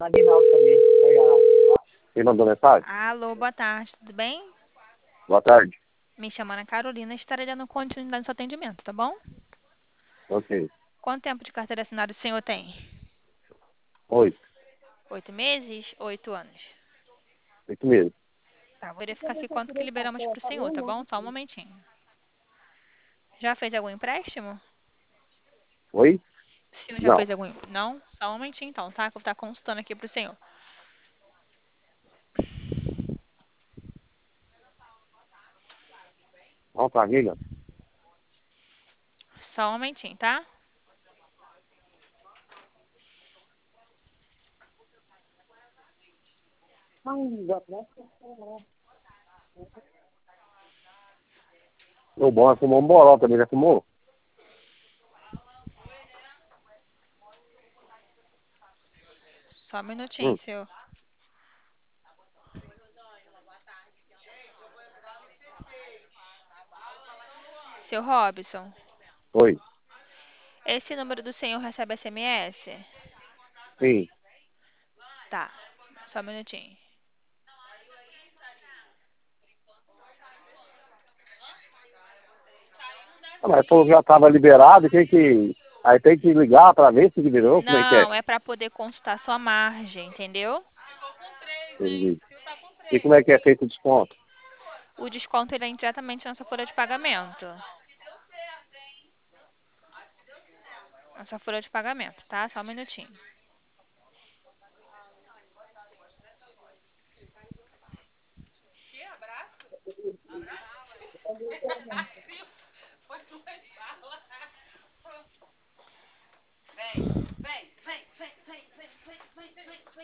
Aguinaldo também. Foi Quem mandou mensagem? Alô, boa tarde, tudo bem? Boa tarde. Me chamo Ana Carolina e estarei dando continuidade no seu atendimento, tá bom? Ok. Quanto tempo de carteira assinada o senhor tem? 8. 8 meses? 8 anos? 8 meses. Tá, vou verificar aqui quanto que liberamos pro senhor, tá bom? Só um momentinho. Já fez algum empréstimo? Oi? O senhor já Não. fez algum... Não? Só um momentinho então, tá? Que eu vou estar consultando aqui pro senhor. Não, tá, amiga? Só um momentinho, tá? O bom é fumar um bolão também, já fumou? Só um minutinho, Hum. senhor. Seu Robson, Oi. esse número do senhor recebe SMS? Sim. Tá, só um minutinho. Ah, mas falou que já tava liberado, tem que... Aí tem que ligar pra ver se liberou, como é que é? Não, é para poder consultar sua margem, entendeu? Entendi. E como é que é feito o desconto? O desconto ele é diretamente na sua folha de pagamento. Na sua folha de pagamento, tá? Só um minutinho. Vem.